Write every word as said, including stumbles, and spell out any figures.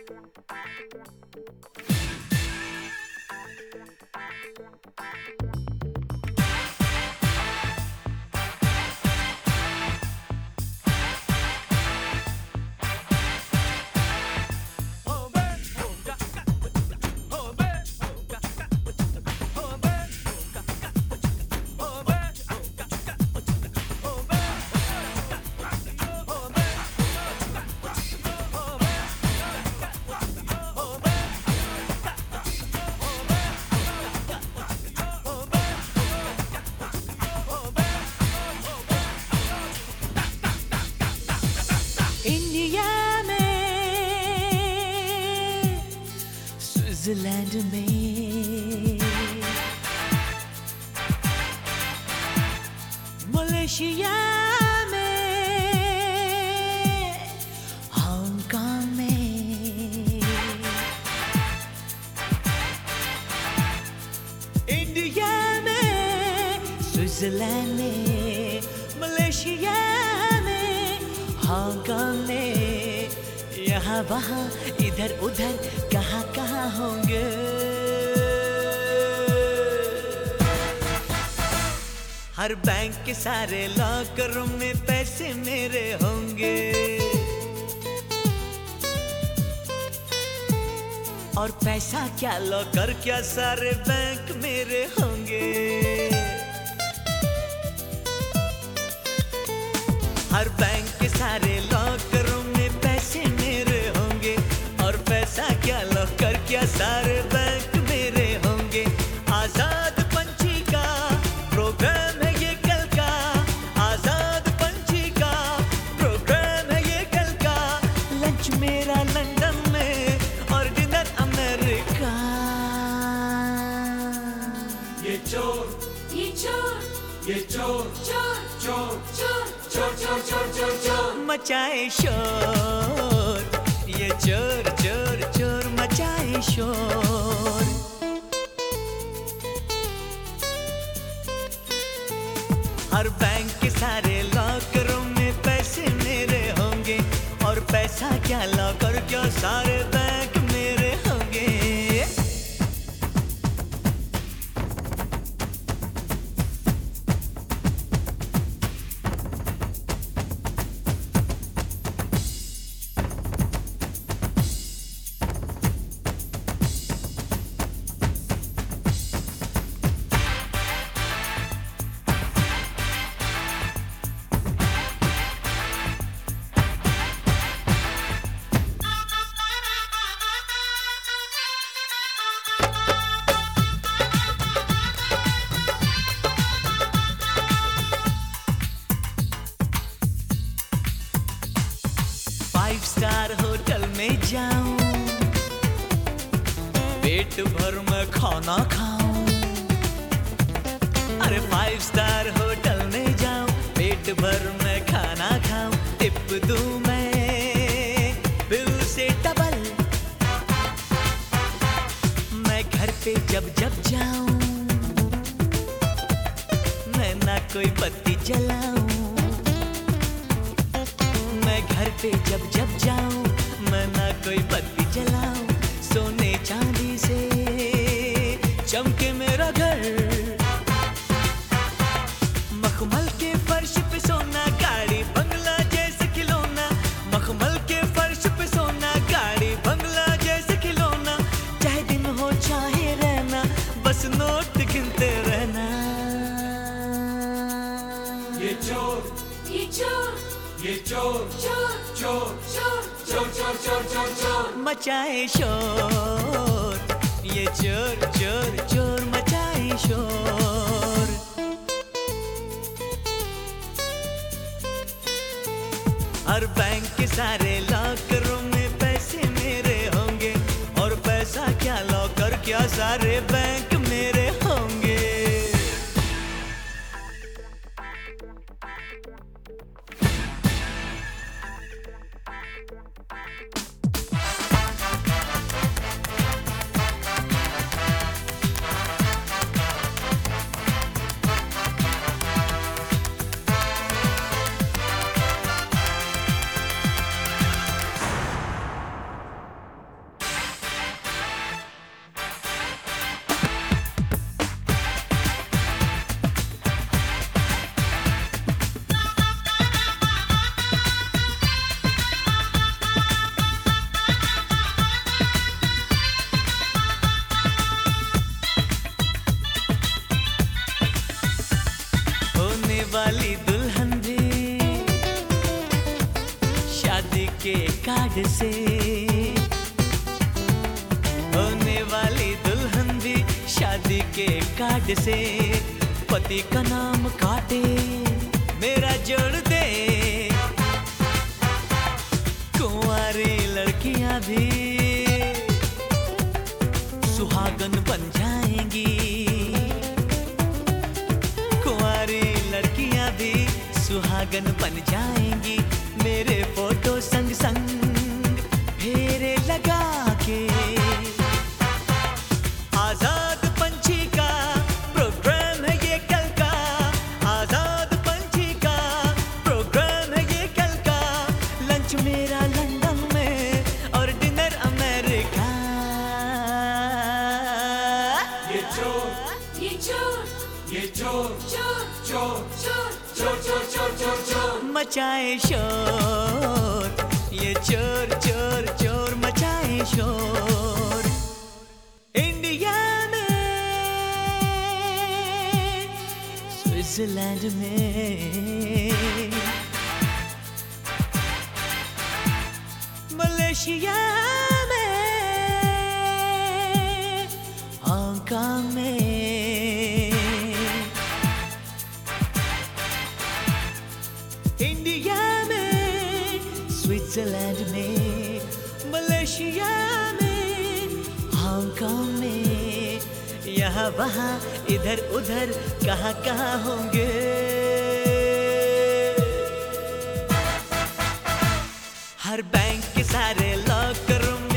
India में, Switzerland में, Malaysia में, हांगकांग में, इंडिया में, स्विट्जरलैंड में, मलेशिया हांगकांग में, यहाँ वहाँ इधर उधर कहाँ कहाँ होंगे। हर बैंक के सारे लॉकर में पैसे मेरे होंगे, और पैसा क्या लॉकर क्या सारे बैंक मेरे होंगे। हर बैंक के सारे लॉकरों में पैसे मेरे होंगे, और पैसा क्या लॉकर क्या सारे बैंक मेरे होंगे। आजाद पंछी का प्रोग्राम है ये कल का, आजाद पंछी का प्रोग्राम है ये कल का। लंच मेरा लंदन में और डिनर अमेरिका। ये चोर ये चोर ये चोर चोर चोर चोर चोर चोर चोर चोर चोर मचाए शोर, ये चोर चोर चोर मचाए शोर। हर बैंक के सारे लॉकरों में पैसे मेरे होंगे, और पैसा क्या लॉकर क्या सारे बैंक मेरे होंगे। फाइव स्टार होटल में जाऊं, पेट भर में खाना खाऊं। अरे फाइव स्टार होटल में जाऊं, पेट भर में खाना खाऊं। टिप दूं मैं बिल से डबल, मैं घर पे जब जब जाऊं, मैं ना कोई बत्ती जलाऊं। मैं घर पे जब जब जाऊं, मैं ना कोई बत्ती जलाऊं। सोने चांदी से चमके मेरा घर, मखमल के फर्श पे सोना, गाड़ी बंगला जैसे खिलौना। मखमल के फर्श पे सोना, गाड़ी बंगला जैसे खिलौना। चाहे दिन हो चाहे रहना, बस नोट गिनते रहना। ये चोर ये चोर ये चोर चोर चोर चोर चोर चोर चोर चोर चोर मचाए शोर, ये चोर चोर चोर मचाए शोर। हर बैंक के सारे लॉकरों में पैसे मेरे होंगे, और पैसा क्या लॉकर क्या सारे बैंक मेरे होंगे। वाली दुल्हन भी शादी के कार्ड से, होने वाली दुल्हन भी शादी के कार्ड से, पति का नाम काटे मेरा जोड़ दे। कुंवारी लड़कियां भी सुहागन बन जाएंगी, कुंवारी लड़कियां भी सुहागन बन जाएंगी, मेरे फोटो संग संग फेरे लगा के। आजाद पंछी का प्रोग्राम है ये कल का, आजाद पंछी का प्रोग्राम है ये कल का, लंच मेरा लंदन में और डिनर अमेरिका। ये चोर ये चोर ये चोर चोर चोर चोर चोर चोर चोर चोर चोर मचाए शोर, ये चोर चोर चोर मचाए शोर। इंडिया में, स्विट्जरलैंड में, मलेशिया में, हांगकांग में, इंडिया में, स्विट्जरलैंड में, मलेशिया में, हांगकांग में, यहाँ वहाँ इधर उधर कहाँ कहाँ होंगे। हर बैंक के सारे लॉकर